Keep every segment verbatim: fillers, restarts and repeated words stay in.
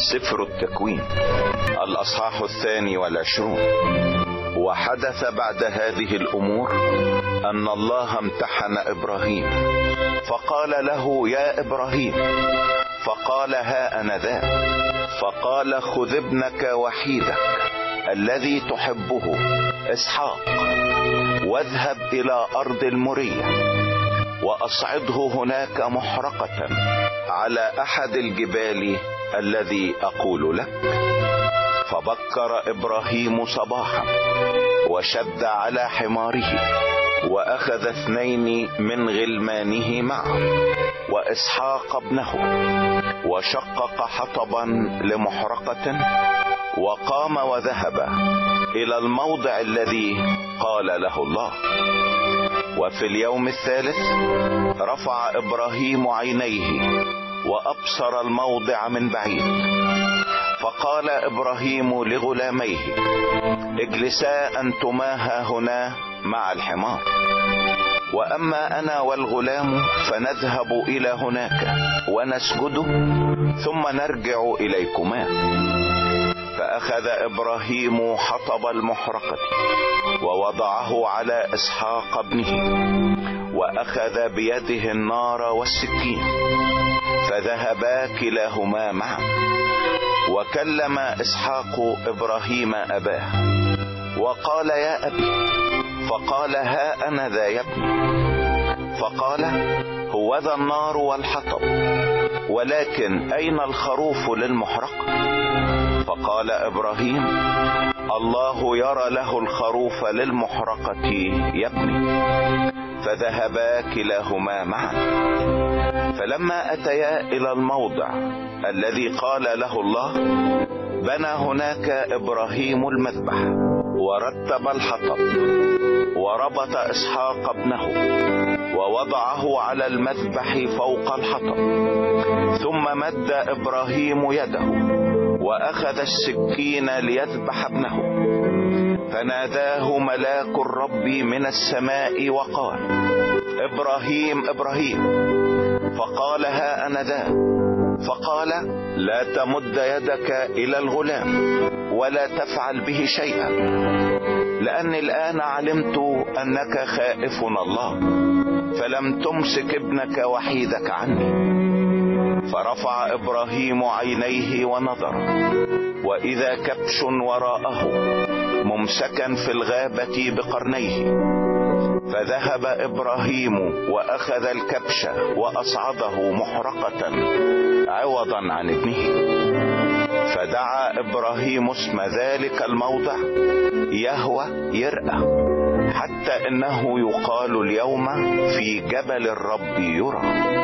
سفر التكوين الأصحاح الثاني والعشرون. وحدث بعد هذه الأمور أن الله امتحن إبراهيم فقال له: يا إبراهيم. فقال: ها أنا ذا. فقال: خذ ابنك وحيدك الذي تحبه إسحاق واذهب إلى أرض المورية وأصعده هناك محرقة على أحد الجبال الذي أقول لك. فبكر إبراهيم صباحا وشد على حماره وأخذ اثنين من غلمانه معه وإسحاق ابنه وشقق حطبا لمحرقة وقام وذهب إلى الموضع الذي قال له الله. وفي اليوم الثالث رفع إبراهيم عينيه وأبصر الموضع من بعيد. فقال إبراهيم لغلاميه: اجلسا أنتما هاهنا مع الحمار، وأما أنا والغلام فنذهب إلى هناك ونسجد ثم نرجع إليكما. فأخذ إبراهيم حطب المحرقة ووضعه على إسحاق ابنه، وأخذ بيده النار والسكين، فذهبا كلاهما معا. وكلم إسحاق إبراهيم أباه وقال: يا أبي. فقال: ها أنا ذا يا ابني. فقال: هو ذا النار والحطب، ولكن أين الخروف للمحرقة؟ فقال إبراهيم: الله يرى له الخروف للمحرقة يا ابني. فذهبا كلاهما معا. فلما أتيا إلى الموضع الذي قال له الله بنى هناك إبراهيم المذبح ورتب الحطب وربط إسحاق ابنه ووضعه على المذبح فوق الحطب. ثم مد إبراهيم يده وأخذ السكين ليذبح ابنه، فناداه ملاك الرب من السماء وقال: إبراهيم إبراهيم. فقال: ها أنا ذا. فقال: لا تمد يدك إلى الغلام ولا تفعل به شيئا، لأني الآن علمت أنك خائف الله، فلم تمسك ابنك وحيدك عني. فرفع إبراهيم عينيه ونظر، وإذا كبش وراءه ممسكا في الغابة بقرنيه. فذهب إبراهيم وأخذ الكبش وأصعده محرقة عوضا عن ابنه. فدعا إبراهيم اسم ذلك الموضع يهوى يرأى، حتى إنه يقال اليوم في جبل الرب يرى.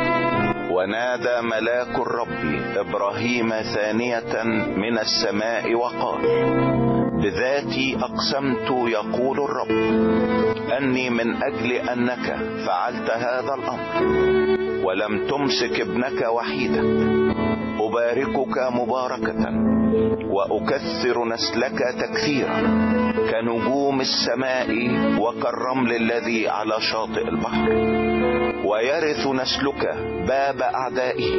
ونادى ملاك الرب إبراهيم ثانية من السماء وقال: بذاتي أقسمت يقول الرب أني من أجل أنك فعلت هذا الأمر ولم تمسك ابنك وحيدك أباركك مباركة وأكثر نسلك تكثيرا كنجوم السماء وكالرمل الذي على شاطئ البحر، ويرث نسلك باب أعدائه،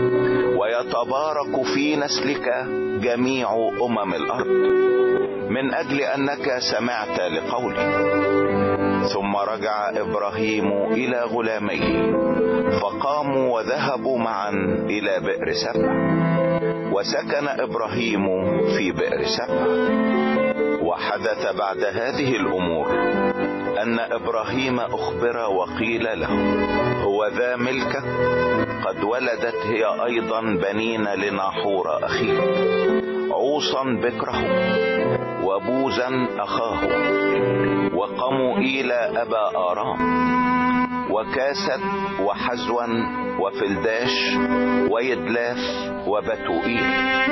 ويتبارك في نسلك جميع أمم الأرض، من أجل أنك سمعت لقولي. ثم رجع إبراهيم إلى غلاميه فقاموا وذهبوا معا إلى بئر سبع، وسكن إبراهيم في بئر سبع. وحدث بعد هذه الأمور أن إبراهيم أخبر وقيل له: هو ذا ملكة قد ولدت هي أيضا بنين لناحور أخيه، عوصا بكره وبوزا أخاه وقموئيل أبا آرام وكاسد وحزوا وفلداش ويدلاف وبتوئيل.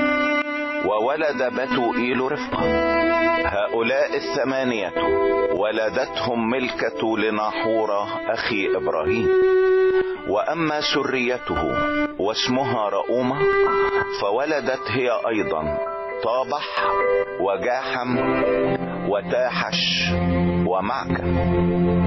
وولد بتوئيل رفقة. هؤلاء الثمانية ولدتهم ملكة لناحور أخي إبراهيم. وأما سريته واسمها رؤومة فولدت هي أيضا طابح وجاحم وتاحش ومعكة.